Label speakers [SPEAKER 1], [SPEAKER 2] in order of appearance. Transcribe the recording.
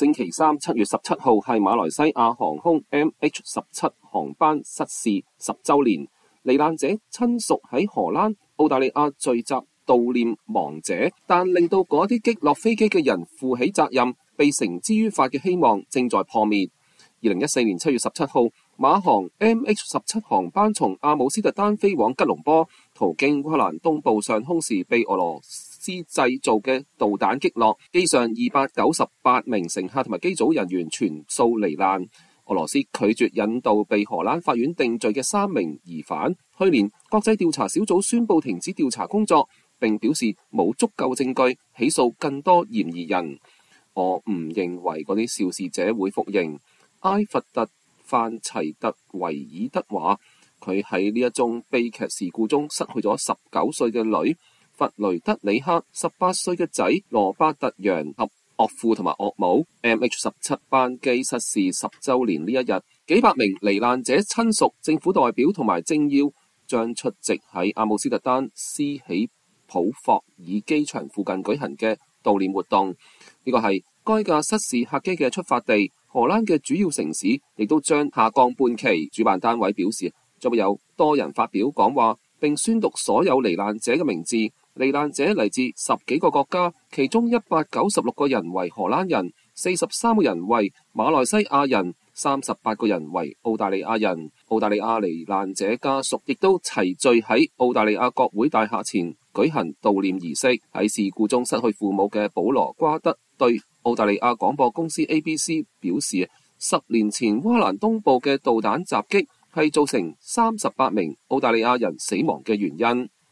[SPEAKER 1] 星期三7月17號係馬來西亞航空 MH17 航班失事10週年，罹難者親屬喺荷蘭、澳大利亞聚集悼念亡者，但令到嗰啲擊落飛機嘅人負起責任、被繩之於法嘅希望正在破滅。2014年7月17號，馬航 MH17 航班從阿姆斯特丹飛往吉隆坡，途經烏克蘭東部上空時被俄羅斯製造嘅導彈擊落，機上298名乘客同埋機組人員全數罹難。俄羅斯拒絕引渡被荷蘭法院定罪嘅3名疑犯。去年，國際調查小組宣布停止調查工作，並表示冇足夠證據起訴更多嫌疑人。我唔認為嗰啲肇事者會服刑。埃弗特·范齊特維爾德話，佢喺呢一宗悲劇事故中失去咗19歲嘅女弗雷德里克、18歲嘅仔羅伯特楊及岳父同埋岳母。MH17 班機失事10週年呢一日，幾百名罹難者親屬、政府代表同埋政要將出席喺阿姆斯特丹斯喜普霍爾機場附近舉行嘅悼念活動。呢個係該架失事客機嘅出發地。荷蘭嘅主要城市亦都將下降半旗。主辦單位表示，將會有多人發表講話，並宣讀所有罹難者嘅名字。罹難者嚟自10幾個國家，其中196個人為荷蘭人，43個人為馬來西亞人，38個人為澳大利亞人。澳大利亞罹難者家屬亦都齊聚喺澳大利亞國會大廈前舉行悼念儀式。喺事故中失去父母嘅保羅瓜德對澳大利亞廣播公司 ABC 表示，10年前烏克蘭東部嘅導彈襲擊係造成38名澳大利亞人死亡嘅原因。